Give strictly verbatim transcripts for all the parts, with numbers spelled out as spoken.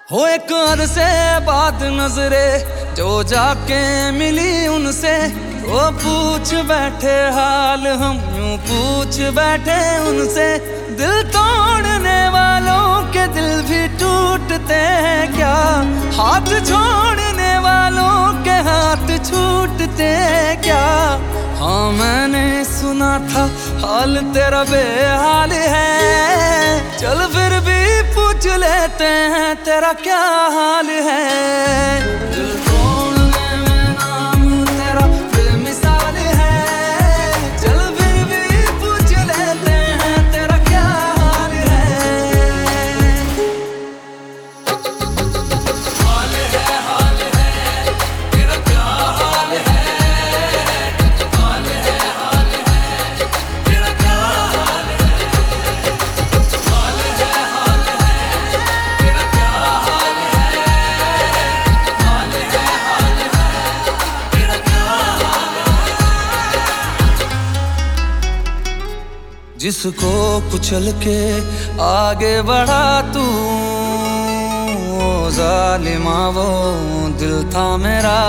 हो एक अरसे बाद नजरे जो जाके मिली उनसे, वो पूछ बैठे हाल हम यूं पूछ बैठे उनसे। दिल तोड़ने वालों के दिल भी टूटते हैं क्या, हाथ छोड़ने वालों के हाथ छूटते हैं क्या। हाँ मैंने सुना था हाल तेरा बेहाल है, चल फिर भी पूछ लेते हैं तेरा क्या हाल है। दिल तोड़ने में नाम तेरा बेमिसाल है, चल फिर भी पूछ लेते हैं तेरा क्या हाल है। हाल है हाल है तेरा क्या हाल है, हाल है हाल है तेरा क्या हाल है, हाल है हाल है तेरा क्या हाल है, हाल है हाल है तेरा क्या हाल है। जिसको कुचल के आगे बढ़ा तू, ओ जालिमा वो दिल था मेरा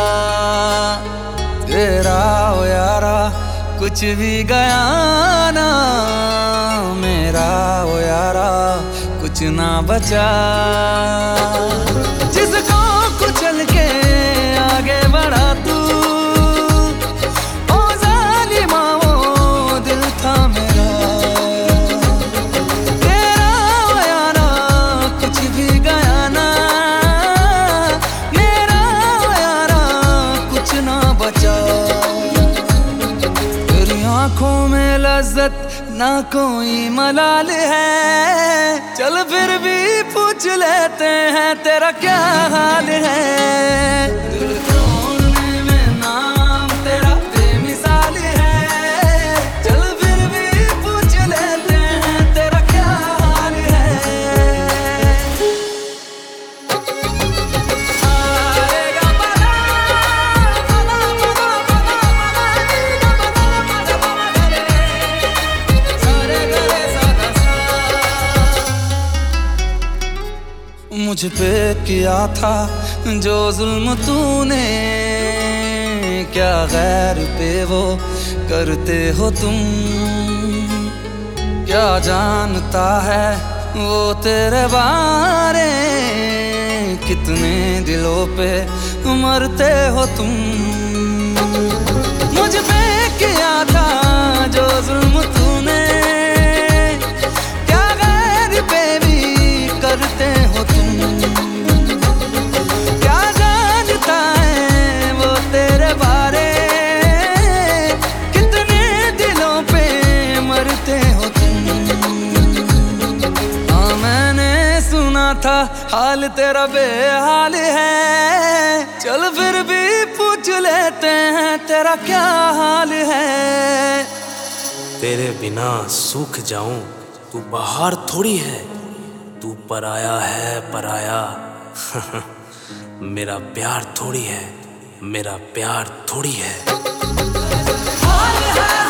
तेरा। ओ यारा कुछ भी गया ना मेरा, ओ यारा कुछ ना बचा। जिसको कुचल के आगे बढ़ा तू, ओ जालिमा वो दिल था मेरा तेरा। ओ यारा कुछ भी गया ना मेरा, ओ यारा कुछ ना बचा। तेरी आंखों में लज्जत ना कोई मलाल है, चल फिर भी पूछ लेते हैं तेरा क्या हाल है। दिल तोड़ने में नाम तेरा बेमिसाल है, चल फिर भी पूछ लेते हैं तेरा क्या हाल है। मुझ पे किया था जो जुल्म तूने, क्या गैर पे वो करते हो तुम। क्या जानता है वो तेरे बारे, कितने दिलों पे मरते हो तुम। मुझ पे किया था जो जुल्म तूने, क्या गैर पे भी करते हो तुम। क्या जानता है वो तेरे बारे, कितने दिलों पे मरते हो तुम। हाँ मैंने सुना था हाल तेरा बेहाल है, चल फिर भी पूछ लेते हैं तेरा क्या हाल है। तेरे बिना सूख जाऊं तू बाहर थोड़ी है, तू पराया है पराया मेरा प्यार थोड़ी है, मेरा प्यार थोड़ी है। हाल है